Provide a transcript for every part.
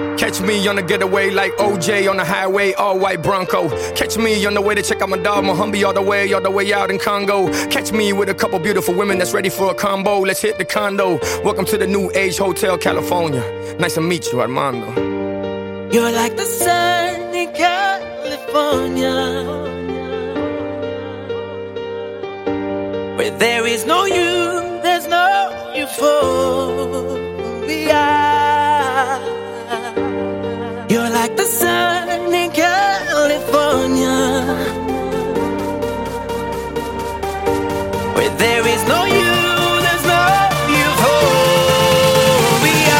Catch me on the getaway like OJ on the highway, all white Bronco. Catch me on the way to check out my dog Mohombi all the way out in Congo. Catch me with a couple beautiful women that's ready for a combo. Let's hit the condo. Welcome to the New Age Hotel, California. Nice to meet you, Armando. You're like the sun in California, where there is no you, there's no euphoria. You're like the sun in California, where there is no you, there's no euphoria.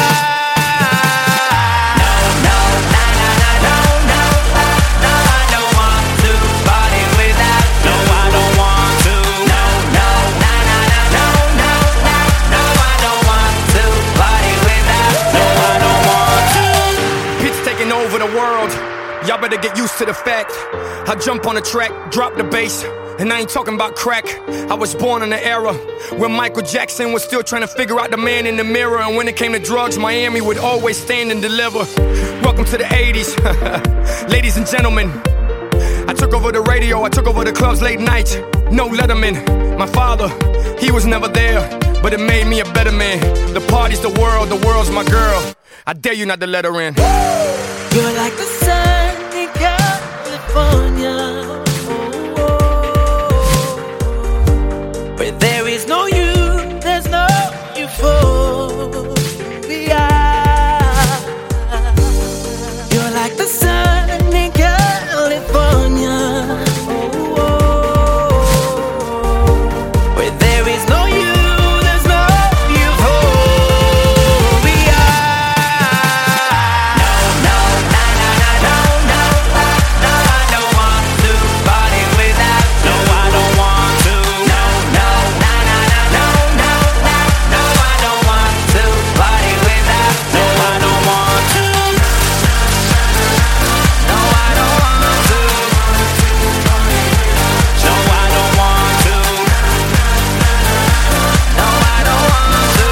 No, no, na, na, na, no, no, no, I don't want to party without. No, I don't want to. No, no, na, na, na, no, no, no, no, I don't want to party without. No, I don't want to. Hits taking over the world. Y'all better get used to the fact I jump on the track, drop the bass, and I ain't talking about crack. I was born in an era where Michael Jackson was still trying to figure out the man in the mirror. And when it came to drugs, Miami would always stand and deliver. Welcome to the 80s, ladies and gentlemen. I took over the radio, I took over the clubs late night. No Letterman. My father, he was never there, but it made me a better man. The party's the world's my girl. I dare you not to let her in. You're like the sun in California, where there is no you, there's no euphoria. You're like the sun in California, where there is no you, there's no euphoria. No, no, na, na, na, no, no, no, I don't want to party without. No, I don't want to. No, no, na, na, na, no, no, no, no, I don't want to party without. No, I don't want to. No, I don't want to. No, I don't want to. No, I don't want to.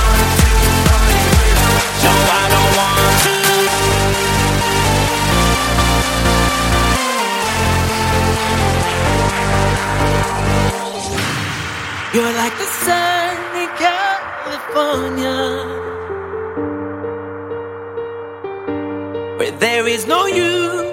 No, I don't want to. You're like the sun in California, where there is no you,